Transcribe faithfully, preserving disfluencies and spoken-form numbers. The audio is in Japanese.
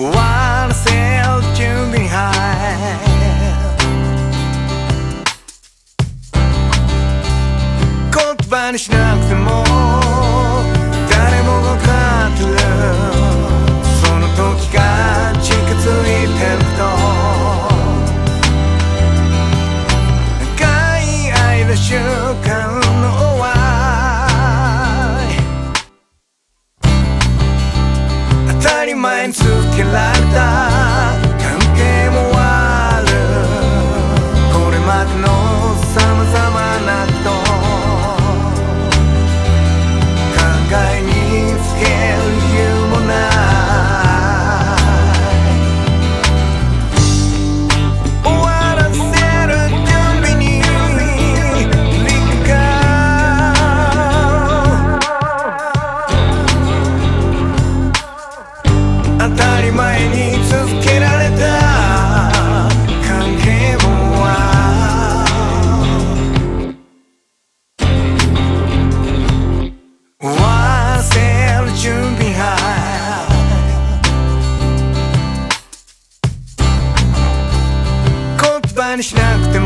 終わらせる準備に入る。言葉にしなくても誰もが分かってる。その時が近づいてること。長い間習慣の終わり、当たり前につけられた関係も終わる。これまでの様々なこと考えにつける理由もない。終わらせる準備に立夏。当たり前に続けられた関係も終わる。終わらせる準備に入る。言葉にしなくて